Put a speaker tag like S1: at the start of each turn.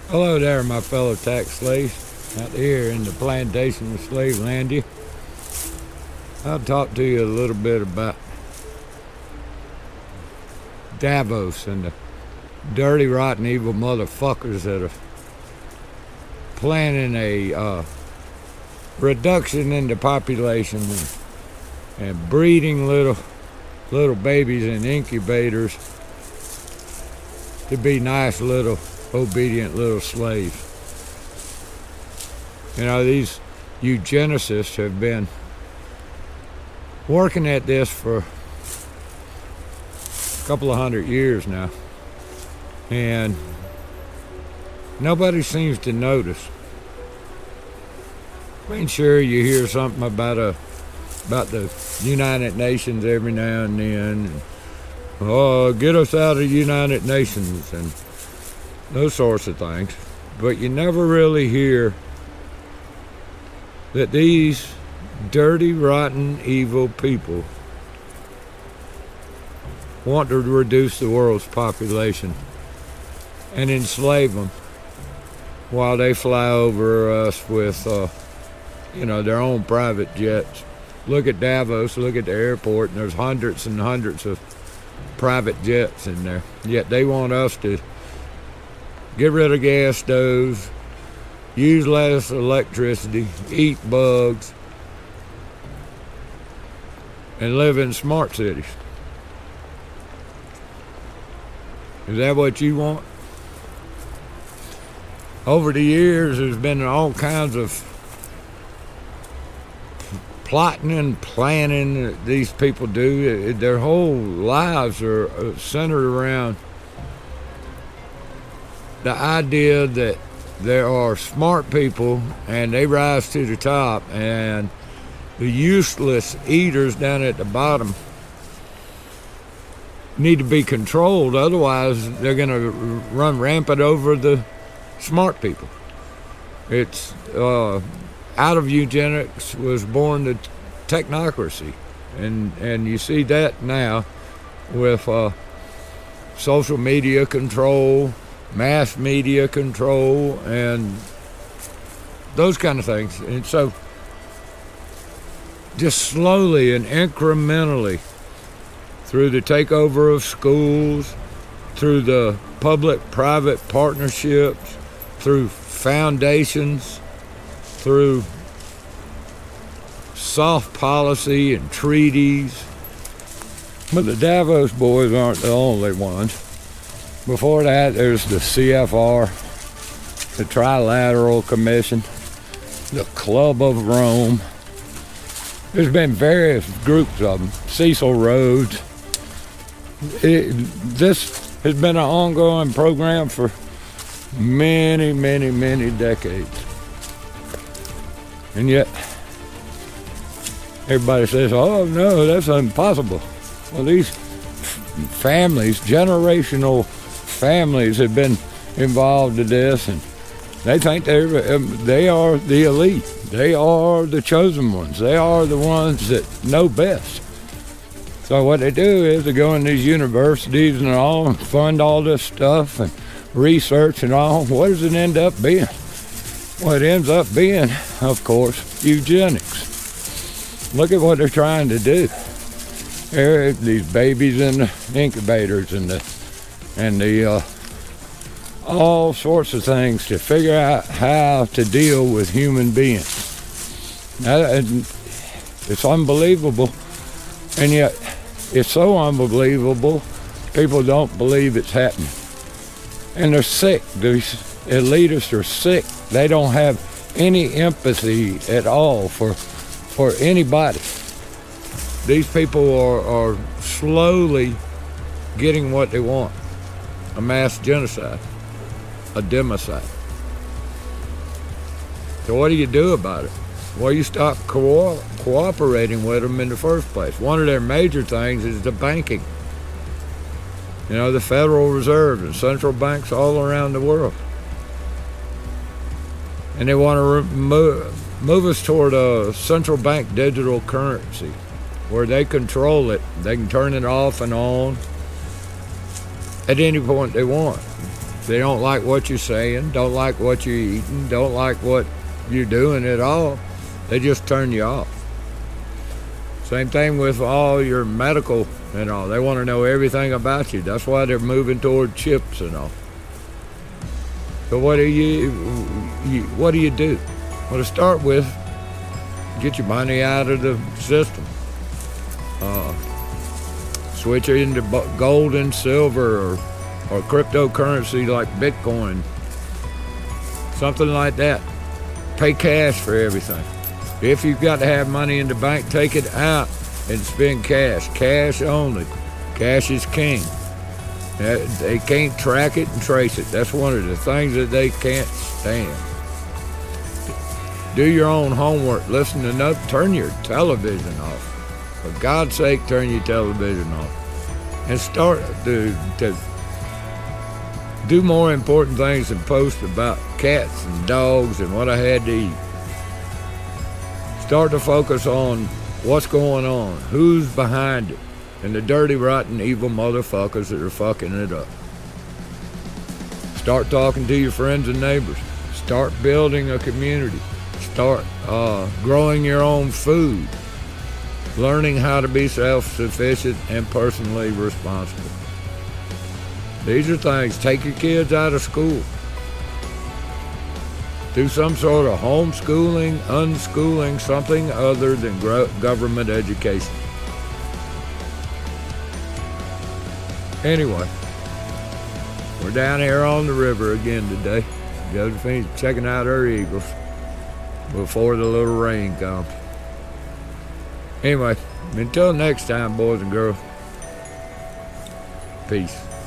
S1: Hello there, my fellow tax slaves out here in the plantation of Slavelandia. I'll talk to you a little bit about Davos and the dirty, rotten, evil motherfuckers that are planning a reduction in the population and breeding little babies in incubators to be nice little obedient little slaves. You know, these eugenicists have been working at this for a couple of 100 years now, and nobody seems to notice. I mean, sure, you hear something about the United Nations every now and then, and, get us out of the United Nations and those sorts of things, but you never really hear that these dirty, rotten, evil people want to reduce the world's population and enslave them while they fly over us with, their own private jets. Look at Davos, look at the airport, and there's hundreds and hundreds of private jets in there. Yet they want us to get rid of gas stoves, use less electricity, eat bugs, and live in smart cities. Is that what you want? Over the years, there's been all kinds of plotting and planning that these people do. Their whole lives are centered around the idea that there are smart people and they rise to the top, and the useless eaters down at the bottom need to be controlled. Otherwise, they're going to run rampant over the smart people. It's out of eugenics was born the technocracy, and you see that now with social media control, mass media control, and those kind of things. And so just slowly and incrementally, through the takeover of schools, through the public-private partnerships, through foundations, through soft policy and treaties. But the Davos boys aren't the only ones. Before that, there's the CFR, the Trilateral Commission, the Club of Rome. There's been various groups of them. Cecil Rhodes. This has been an ongoing program for many, many, many decades. And yet, everybody says, oh no, that's impossible. Well, these families, generational families, have been involved in this, and they think they are the elite. They are the chosen ones. They are the ones that know best. So what they do is they go in these universities and all and fund all this stuff and research and all. What does it end up being? Well, it ends up being, of course, eugenics. Look at what they're trying to do. These babies in the incubators and the all sorts of things to figure out how to deal with human beings. It's unbelievable, and yet it's so unbelievable, people don't believe it's happening. And they're sick. These elitists are sick. They don't have any empathy at all for anybody. These people are slowly getting what they want: a mass genocide, a democide. So what do you do about it? Well, you stop cooperating with them in the first place. One of their major things is the banking. You know, the Federal Reserve and central banks all around the world. And they want to move us toward a central bank digital currency where they control it. They can turn it off and on at any point they want. they don't like what you're saying, don't like what you're eating, don't like what you're doing at all, they just turn you off. Same thing with all your medical and all. They want to know everything about you. That's why they're moving toward chips and all. So what do you do? Well, to start with, get your money out of the system. Switch it into gold and silver or cryptocurrency like Bitcoin. Something like that. Pay cash for everything. If you've got to have money in the bank, take it out and spend cash. Cash only. Cash is king. They can't track it and trace it. That's one of the things that they can't stand. Do your own homework. Listen to nothing. Turn your television off. For God's sake, turn your television off. And start to do more important things than post about cats and dogs and what I had to eat. Start to focus on what's going on, who's behind it, and the dirty, rotten, evil motherfuckers that are fucking it up. Start talking to your friends and neighbors. Start building a community. Start growing your own food. Learning how to be self-sufficient and personally responsible. These are things. Take your kids out of school. Do some sort of homeschooling, unschooling, something other than government education. Anyway, we're down here on the river again today. Josephine's checking out her eagles before the little rain comes. Anyway, until next time, boys and girls, peace.